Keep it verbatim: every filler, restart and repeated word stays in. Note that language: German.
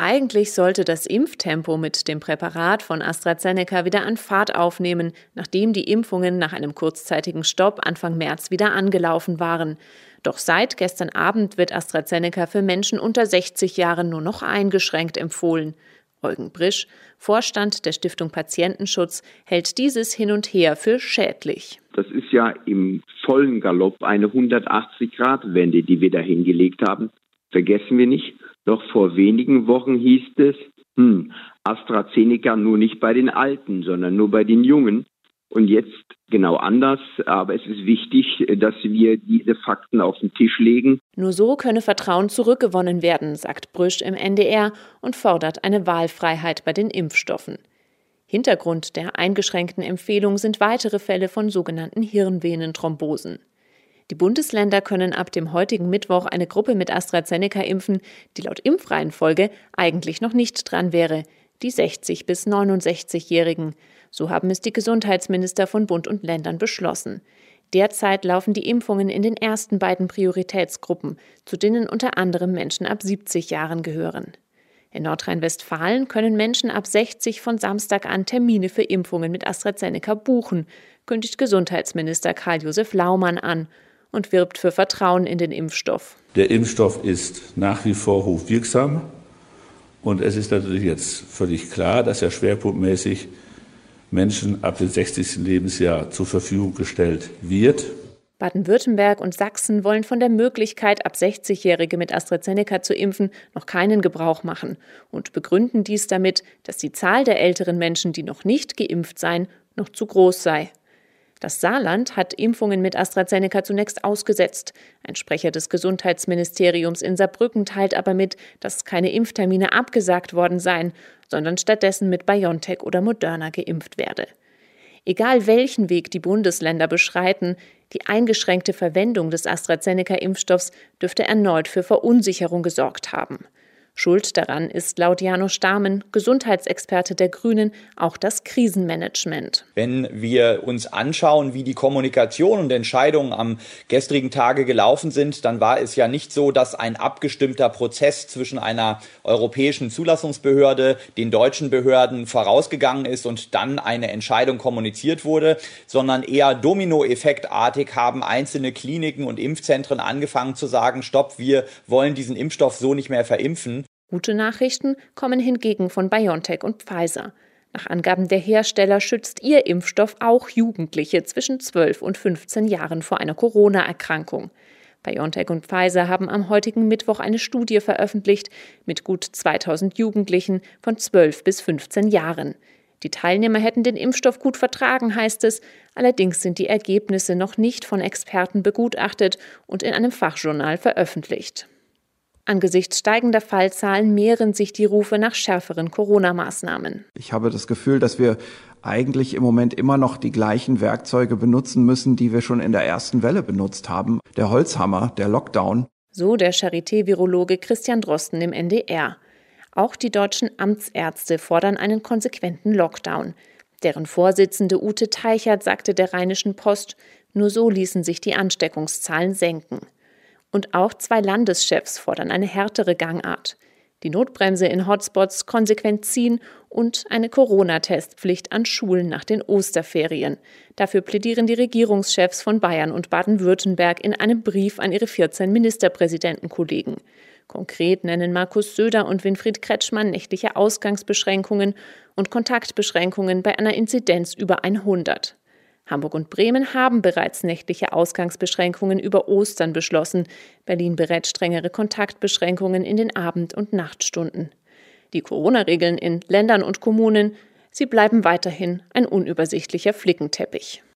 Eigentlich sollte das Impftempo mit dem Präparat von AstraZeneca wieder an Fahrt aufnehmen, nachdem die Impfungen nach einem kurzzeitigen Stopp Anfang März wieder angelaufen waren. Doch seit gestern Abend wird AstraZeneca für Menschen unter sechzig Jahren nur noch eingeschränkt empfohlen. Eugen Brisch, Vorstand der Stiftung Patientenschutz, hält dieses Hin und Her für schädlich. Das ist ja im vollen Galopp eine hundertachtzig-Grad-Wende, die wir da hingelegt haben. Vergessen wir nicht, noch vor wenigen Wochen hieß es, hm, AstraZeneca nur nicht bei den Alten, sondern nur bei den Jungen. Und jetzt genau anders. Aber es ist wichtig, dass wir diese Fakten auf den Tisch legen. Nur so könne Vertrauen zurückgewonnen werden, sagt Brüsch im N D R und fordert eine Wahlfreiheit bei den Impfstoffen. Hintergrund der eingeschränkten Empfehlung sind weitere Fälle von sogenannten Hirnvenenthrombosen. Die Bundesländer können ab dem heutigen Mittwoch eine Gruppe mit AstraZeneca impfen, die laut Impfreihenfolge eigentlich noch nicht dran wäre, die sechzig- bis neunundsechzigjährigen. So haben es die Gesundheitsminister von Bund und Ländern beschlossen. Derzeit laufen die Impfungen in den ersten beiden Prioritätsgruppen, zu denen unter anderem Menschen ab siebzig Jahren gehören. In Nordrhein-Westfalen können Menschen ab sechzig von Samstag an Termine für Impfungen mit AstraZeneca buchen, kündigt Gesundheitsminister Karl-Josef Laumann an und wirbt für Vertrauen in den Impfstoff. Der Impfstoff ist nach wie vor hochwirksam und es ist natürlich jetzt völlig klar, dass er schwerpunktmäßig Menschen ab dem sechzigsten Lebensjahr zur Verfügung gestellt wird. Baden-Württemberg und Sachsen wollen von der Möglichkeit, ab sechzigjährige mit AstraZeneca zu impfen, noch keinen Gebrauch machen und begründen dies damit, dass die Zahl der älteren Menschen, die noch nicht geimpft seien, noch zu groß sei. Das Saarland hat Impfungen mit AstraZeneca zunächst ausgesetzt. Ein Sprecher des Gesundheitsministeriums in Saarbrücken teilt aber mit, dass keine Impftermine abgesagt worden seien, sondern stattdessen mit BioNTech oder Moderna geimpft werde. Egal welchen Weg die Bundesländer beschreiten, die eingeschränkte Verwendung des AstraZeneca-Impfstoffs dürfte erneut für Verunsicherung gesorgt haben. Schuld daran ist laut Janusz Stamen, Gesundheitsexperte der Grünen, auch das Krisenmanagement. Wenn wir uns anschauen, wie die Kommunikation und Entscheidungen am gestrigen Tage gelaufen sind, dann war es ja nicht so, dass ein abgestimmter Prozess zwischen einer europäischen Zulassungsbehörde, den deutschen Behörden vorausgegangen ist und dann eine Entscheidung kommuniziert wurde, sondern eher dominoeffektartig haben einzelne Kliniken und Impfzentren angefangen zu sagen, stopp, wir wollen diesen Impfstoff so nicht mehr verimpfen. Gute Nachrichten kommen hingegen von BioNTech und Pfizer. Nach Angaben der Hersteller schützt ihr Impfstoff auch Jugendliche zwischen zwölf und fünfzehn Jahren vor einer Corona-Erkrankung. BioNTech und Pfizer haben am heutigen Mittwoch eine Studie veröffentlicht mit gut zweitausend Jugendlichen von zwölf bis fünfzehn Jahren. Die Teilnehmer hätten den Impfstoff gut vertragen, heißt es. Allerdings sind die Ergebnisse noch nicht von Experten begutachtet und in einem Fachjournal veröffentlicht. Angesichts steigender Fallzahlen mehren sich die Rufe nach schärferen Corona-Maßnahmen. Ich habe das Gefühl, dass wir eigentlich im Moment immer noch die gleichen Werkzeuge benutzen müssen, die wir schon in der ersten Welle benutzt haben. Der Holzhammer, der Lockdown. So der Charité-Virologe Christian Drosten im N D R. Auch die deutschen Amtsärzte fordern einen konsequenten Lockdown. Deren Vorsitzende Ute Teichert sagte der Rheinischen Post, nur so ließen sich die Ansteckungszahlen senken. Und auch zwei Landeschefs fordern eine härtere Gangart. Die Notbremse in Hotspots konsequent ziehen und eine Corona-Testpflicht an Schulen nach den Osterferien. Dafür plädieren die Regierungschefs von Bayern und Baden-Württemberg in einem Brief an ihre vierzehn Ministerpräsidentenkollegen. Konkret nennen Markus Söder und Winfried Kretschmann nächtliche Ausgangsbeschränkungen und Kontaktbeschränkungen bei einer Inzidenz über hundert. Hamburg und Bremen haben bereits nächtliche Ausgangsbeschränkungen über Ostern beschlossen. Berlin berät strengere Kontaktbeschränkungen in den Abend- und Nachtstunden. Die Corona-Regeln in Ländern und Kommunen, sie bleiben weiterhin ein unübersichtlicher Flickenteppich.